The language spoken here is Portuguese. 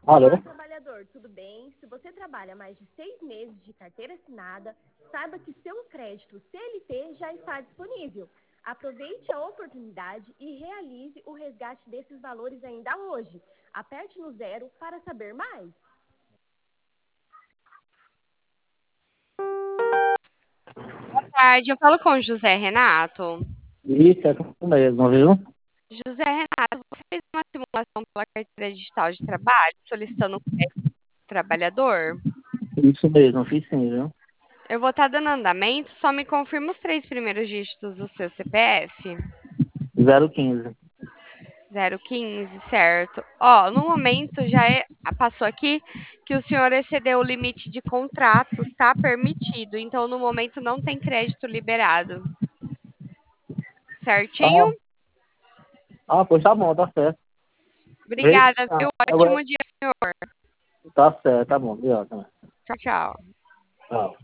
Alô? Olá, trabalhador, tudo bem? Se você trabalha mais de 6 meses de carteira assinada, saiba que seu crédito CLT já está disponível. Aproveite a oportunidade e realize o resgate desses valores ainda hoje. Aperte no 0 para saber mais. Boa tarde, eu falo com o José Renato. Isso, é isso mesmo, viu? José Renato, você fez uma simulação pela carteira digital de trabalho, solicitando um crédito do trabalhador? Isso mesmo, fiz sim, viu? Eu vou estar dando andamento, só me confirma os 3 primeiros dígitos do seu CPF. 015. 015, certo. Ó, no momento passou aqui que o senhor excedeu o limite de contratos, tá permitido. Então, no momento não tem crédito liberado. Certinho? Ah, pois tá bom, tá certo. Vê? Obrigada, viu? Agora, Ótimo dia, senhor. tá certo, tá bom, obrigado. Tchau, tchau. Tchau.